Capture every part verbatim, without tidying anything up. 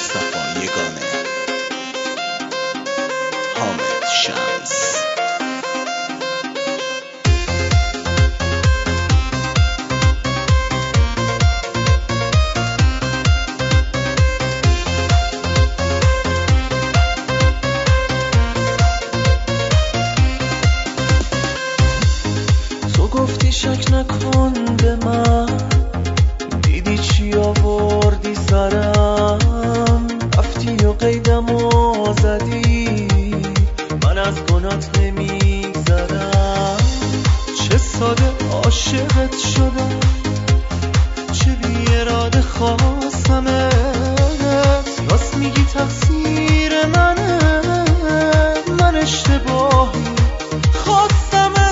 مصطفی یگانه، حامد شمس. تو گفتی شک نکن به من، دیدی چی آوردی سرم، رفتی و قیدم و زدی، من از گنات نمیگذرم. چه ساده عاشقت شدم، چه بی اراده خواستمت، راست میگی تقصیر منه، من اشتباهی خواستمت.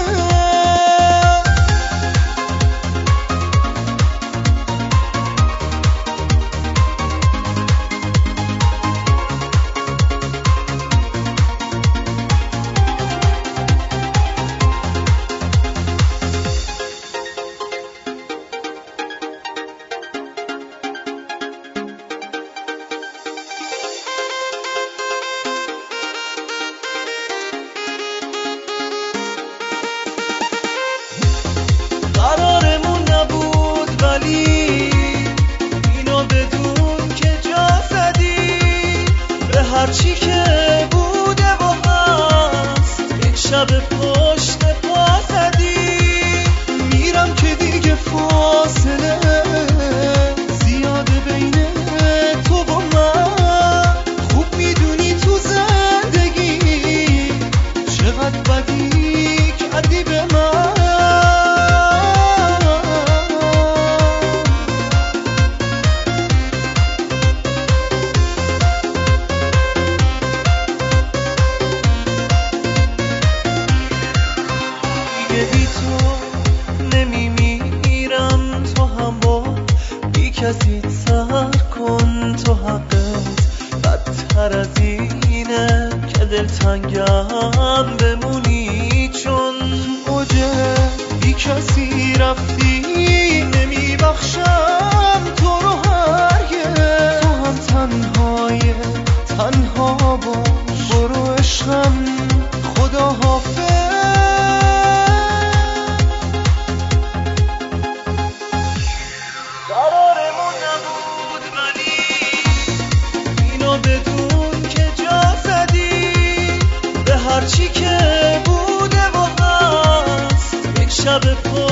قرارمون نبود ولی اینو بدون که جا زدی به هرچی که بوده و هست، یک شب پشت پا زدی. میرم که دیگه فاصله زیاده بین تو و من، خوب میدونی تو زندگی چقدر بدی کردی به من. بی تو نمیمیرم، تو هم با بی کسی سر کن، تو حقت بدتر از اینه که دلتنگم بمونی، چون اوجه بی کسی رفتی، نمیبخشم تو رو هرگز. تو هم تنهای تنها باش، برو عشقم، خدا حافظ. قرارمون نبود ولی اینو بدون که جا زدی به هرچی که بوده و هست، یک شب پر